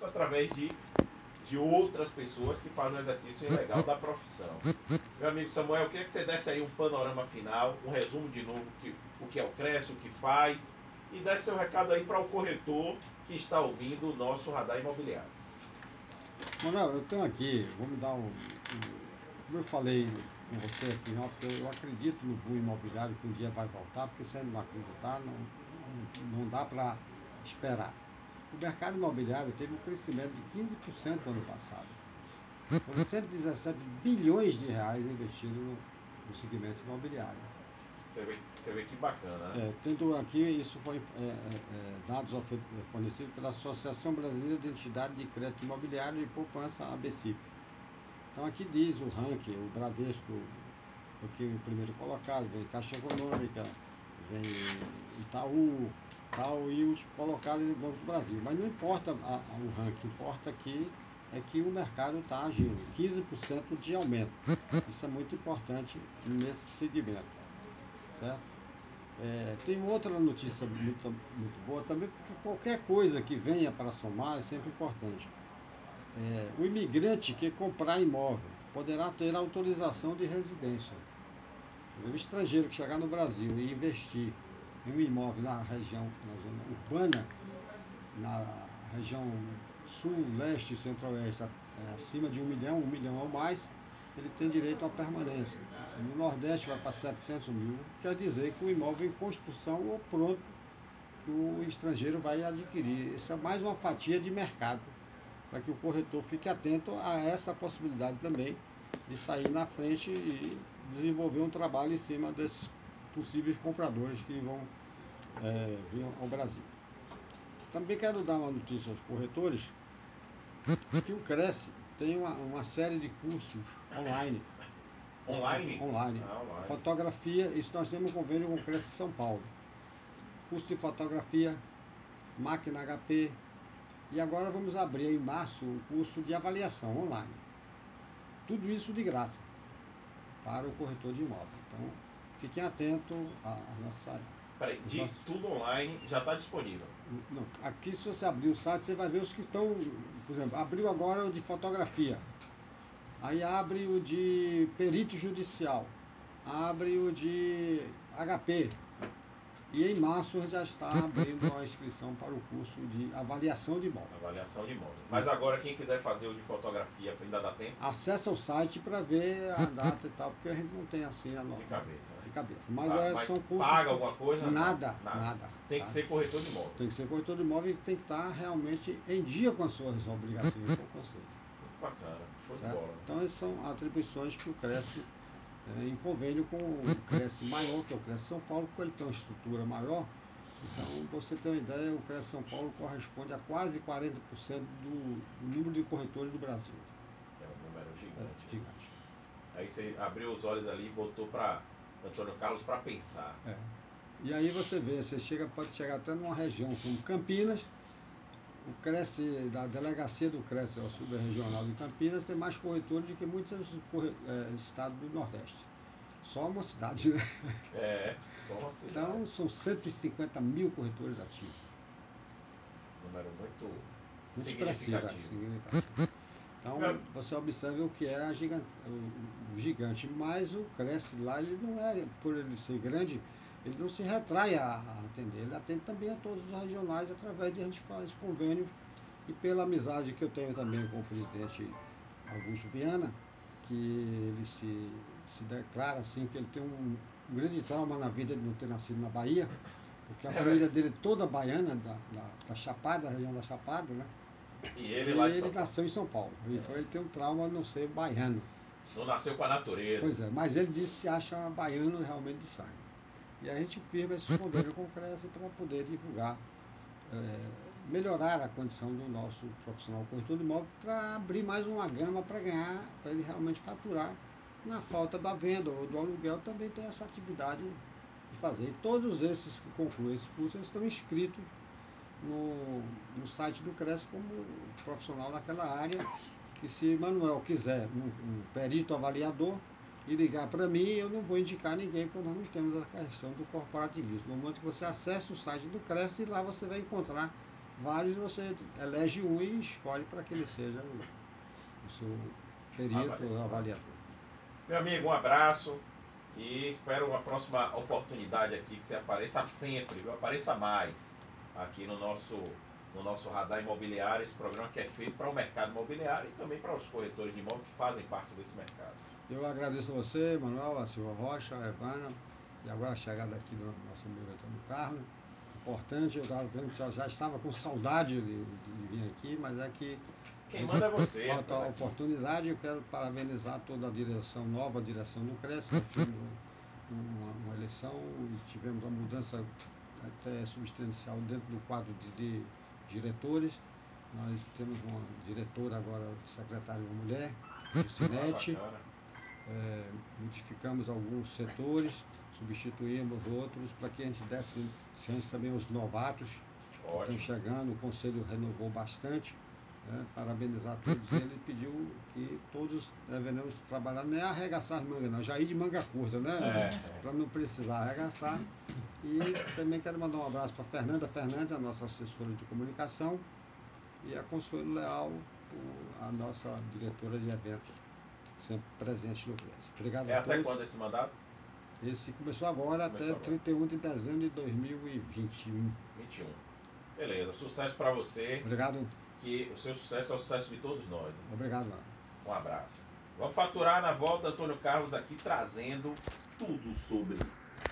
através de outras pessoas que fazem o exercício ilegal da profissão. Meu amigo Samuel, eu queria que você desse aí um panorama final, um resumo de novo o que é o CRES, o que faz, e desse seu recado aí para o corretor que está ouvindo o nosso Radar Imobiliário. Manuel, eu tenho aqui, vamos dar como eu falei com você aqui, porque eu acredito no boom imobiliário que um dia vai voltar, porque se ele não acreditar, não dá para esperar. O mercado imobiliário teve um crescimento de 15% no ano passado. Foram 117 bilhões de reais investidos no segmento imobiliário. Você vê que bacana, né? Tendo aqui, isso foi dados fornecidos pela Associação Brasileira de Entidades de Crédito Imobiliário e Poupança, ABCIP. Então aqui diz o ranking, o Bradesco foi aqui o primeiro colocado, vem Caixa Econômica, vem Itaú, tal, e os colocados no Banco do Brasil. Mas não importa o ranking, importa aqui é que o mercado está agindo, 15% de aumento. Isso é muito importante nesse segmento, certo? Tem outra notícia muito boa também, porque qualquer coisa que venha para somar é sempre importante. O imigrante que comprar imóvel poderá ter autorização de residência. Quer dizer, o estrangeiro que chegar no Brasil e investir em um imóvel na região, na zona urbana, na região sul, leste e centro-oeste, acima de 1 milhão ou mais, ele tem direito à permanência. No Nordeste vai para 700 mil, quer dizer que o imóvel em construção ou pronto que o estrangeiro vai adquirir. Isso é mais uma fatia de mercado, para que o corretor fique atento a essa possibilidade também de sair na frente e desenvolver um trabalho em cima desses possíveis compradores que vão vir ao Brasil. Também quero dar uma notícia aos corretores, que o Cresce tem uma série de cursos online. Online? Online. Online. Fotografia, isso nós temos um convênio com o Cresce de São Paulo. Curso de fotografia, máquina HP, e agora vamos abrir em março o curso de avaliação online. Tudo isso de graça para o corretor de imóvel. Então, fiquem atentos à nossa... Peraí, tudo online já está disponível? Não, aqui se você abrir o site, você vai ver os que estão... Por exemplo, abriu agora o de fotografia. Aí abre o de perito judicial. Abre o de HP. E em março já está abrindo a inscrição para o curso de avaliação de imóvel. Avaliação de imóvel. Mas agora quem quiser fazer o de fotografia ainda dá tempo? Acesse o site para ver a data e tal, porque a gente não tem assim a nota. De cabeça, né? De cabeça. Mas são cursos... Paga alguma coisa? Nada. Tem que ser corretor de imóvel. Tem que ser corretor de imóvel e tem que estar realmente em dia com as suas obrigações com o conselho. Muito bacana, show Certo? de bola. Então essas são atribuições que o Cresce, em convênio com o Cresce maior, que é o Cresce São Paulo, porque ele tem uma estrutura maior. Então, você tem uma ideia, o Cresce São Paulo corresponde a quase 40% do número de corretores do Brasil. É um número gigante. Gigante. Aí você abriu os olhos ali e botou para Antônio Carlos para pensar. E aí você vê, pode chegar até numa região como Campinas, o Cresce, da delegacia do Cresce, o subregional de Campinas, tem mais corretores do que muitos estados do Nordeste. Só uma cidade, né? Só uma cidade. Então, são 150 mil corretores ativos. Número muito Significativo. Então, você observa o que é o gigante. Mas o Cresce lá, ele não é, por ele ser grande, ele não se retrai a atender. Ele atende também a todos os regionais, através de a gente faz convênios. E pela amizade que eu tenho também com o presidente Augusto Viana, que ele se declara assim, que ele tem um grande trauma na vida de não ter nascido na Bahia, porque a família dele é toda baiana, da Chapada, da região da Chapada, né? E ele nasceu em São Paulo. Então ele tem um trauma de não ser baiano. Não nasceu com a natureza. Pois é, mas ele disse que se acha baiano realmente de sangue. E a gente firma esse convênio com o Cresce para poder divulgar, melhorar a condição do nosso profissional corretor de imóvel, para abrir mais uma gama para ganhar, para ele realmente faturar. Na falta da venda ou do aluguel, também tem essa atividade de fazer. E todos esses que concluem esse curso, eles estão inscritos no site do Cresce como profissional daquela área, que se Manuel quiser um perito avaliador e ligar para mim, eu não vou indicar ninguém, porque nós não temos a questão do corporativismo. No momento que você acessa o site do Cresce, lá você vai encontrar vários você elege um e escolhe para que ele seja o seu perito avaliador. Meu amigo, um abraço e espero uma próxima oportunidade aqui que você apareça sempre, viu? Apareça mais aqui no nosso Radar Imobiliário, esse programa que é feito para o mercado imobiliário e também para os corretores de imóveis que fazem parte desse mercado. Eu agradeço a você, Manuel, a Silva Rocha, a Evana, e agora a chegada aqui do nosso amigo Antônio Carlos. Importante, eu estava vendo que já estava com saudade de vir aqui, mas é que quem manda é você. Falta a oportunidade. Eu quero parabenizar toda a direção, nova direção do CRES. Nós tivemos uma eleição e tivemos uma mudança até substancial dentro do quadro de diretores. Nós temos uma diretora agora, secretária uma mulher, do Cinete. Modificamos alguns setores, substituímos outros para que a gente desse chance também aos novatos que estão chegando. O conselho renovou bastante. Parabenizar todos eles e pediu que todos devemos trabalhar, nem arregaçar as mangas, não, já ir de manga curta, né? Para não precisar arregaçar. E também quero mandar um abraço para a Fernanda Fernandes, a nossa assessora de comunicação, e a Consuelo Leal, a nossa diretora de eventos, sempre presente no CRES. Obrigado a todos. Até quando esse mandato? Esse começou agora até 31 de dezembro de 2021. Beleza, sucesso para você. Obrigado. Que o seu sucesso é o sucesso de todos nós. Obrigado, Mano. Um abraço. Vamos faturar na volta, Antônio Carlos aqui trazendo tudo sobre